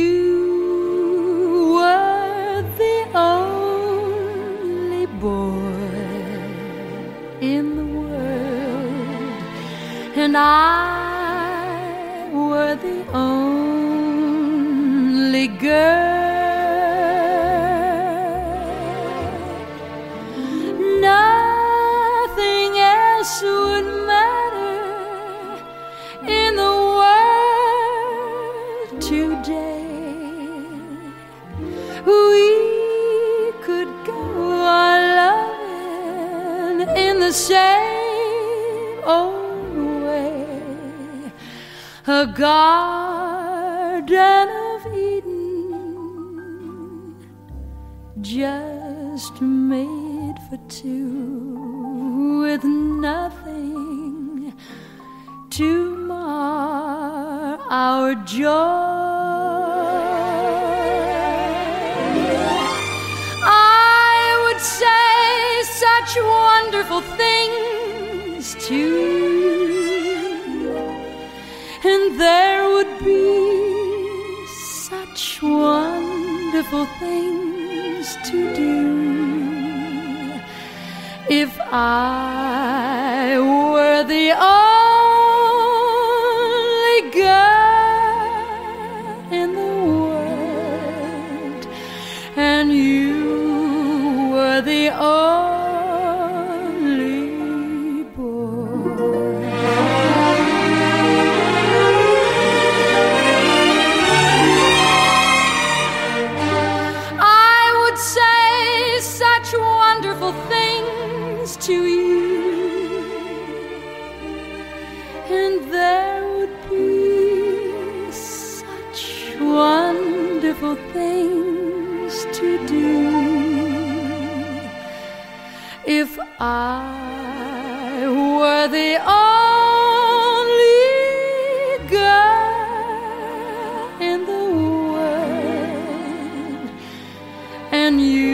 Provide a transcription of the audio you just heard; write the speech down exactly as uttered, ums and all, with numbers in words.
were the only boy in the world, and I were the only girl. Nothing else would matter in the world today. We could go on loving in the same old way. A garden of Eden, just made for two, with nothing to mar our joy. I would say such wonderful things to you, and there would be such wonderful things to do if I were the only girl in the world, and you were the only boy. I would say such wonderful things to you, and there would be such wonderful things to do if I were the only girl in the world, and you